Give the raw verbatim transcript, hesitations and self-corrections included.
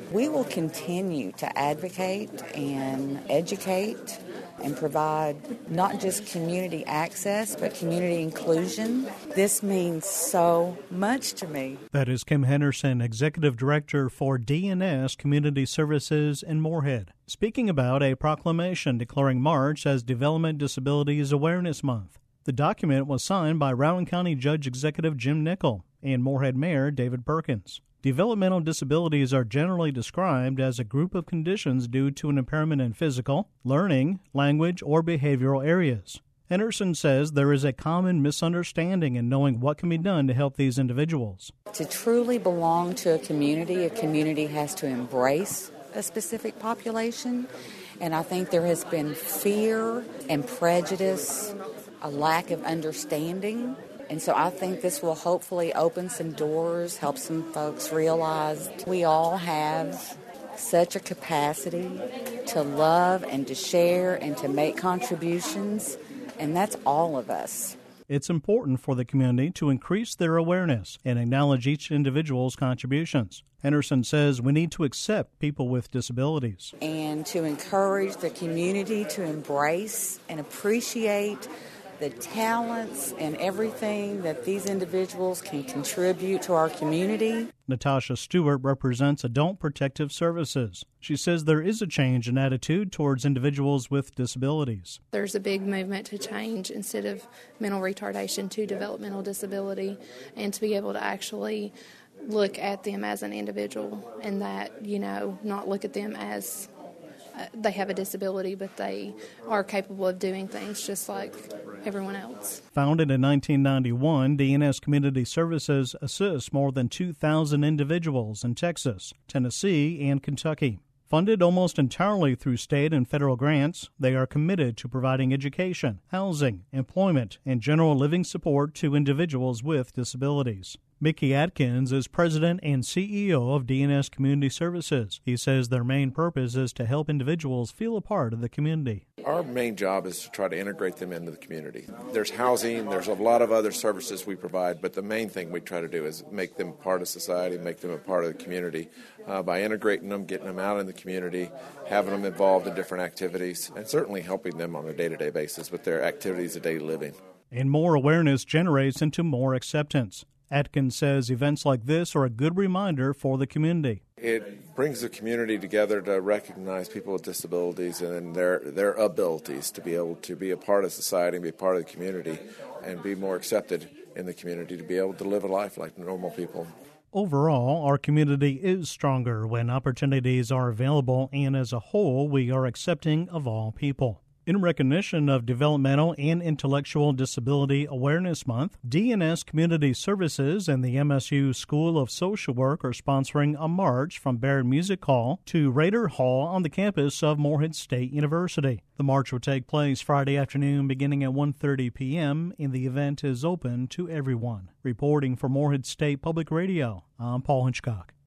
We will continue to advocate and educate and provide not just community access, but community inclusion. This means so much to me. That is Kim Henderson, Executive Director for D N S Community Services in Moorhead, speaking about a proclamation declaring March as Developmental Disabilities Awareness Month. The document was signed by Rowan County Judge Executive Jim Nickel and Moorhead Mayor David Perkins. Developmental disabilities are generally described as a group of conditions due to an impairment in physical, learning, language, or behavioral areas. Henderson says there is a common misunderstanding in knowing what can be done to help these individuals. To truly belong to a community, a community has to embrace a specific population, and I think there has been fear and prejudice, a lack of understanding. And so I think this will hopefully open some doors, help some folks realize we all have such a capacity to love and to share and to make contributions, and that's all of us. It's important for the community to increase their awareness and acknowledge each individual's contributions. Henderson says we need to accept people with disabilities. And to encourage the community to embrace and appreciate the talents and everything that these individuals can contribute to our community. Natasha Stewart represents Adult Protective Services. She says there is a change in attitude towards individuals with disabilities. There's a big movement to change instead of mental retardation to developmental disability, and to be able to actually look at them as an individual, and that, you know, not look at them as uh, they have a disability, but they are capable of doing things just like everyone else. Founded in nineteen ninety-one, D N S Community Services assists more than two thousand individuals in Texas, Tennessee, and Kentucky. Funded almost entirely through state and federal grants, they are committed to providing education, housing, employment, and general living support to individuals with disabilities. Mickey Atkins is president and C E O of D N S Community Services. He says their main purpose is to help individuals feel a part of the community. Our main job is to try to integrate them into the community. There's housing, there's a lot of other services we provide, but the main thing we try to do is make them part of society, make them a part of the community uh, by integrating them, getting them out in the community, having them involved in different activities, and certainly helping them on a day-to-day basis with their activities of daily living. And more awareness generates into more acceptance. Atkins says events like this are a good reminder for the community. It brings the community together to recognize people with disabilities and their their abilities to be able to be a part of society and be a part of the community and be more accepted in the community, to be able to live a life like normal people. Overall, our community is stronger when opportunities are available, and as a whole, we are accepting of all people. In recognition of Developmental and Intellectual Disability Awareness Month, D N S Community Services and the M S U School of Social Work are sponsoring a march from Barrett Music Hall to Rader Hall on the campus of Moorhead State University. The march will take place Friday afternoon beginning at one thirty p.m., and the event is open to everyone. Reporting for Moorhead State Public Radio, I'm Paul Hitchcock.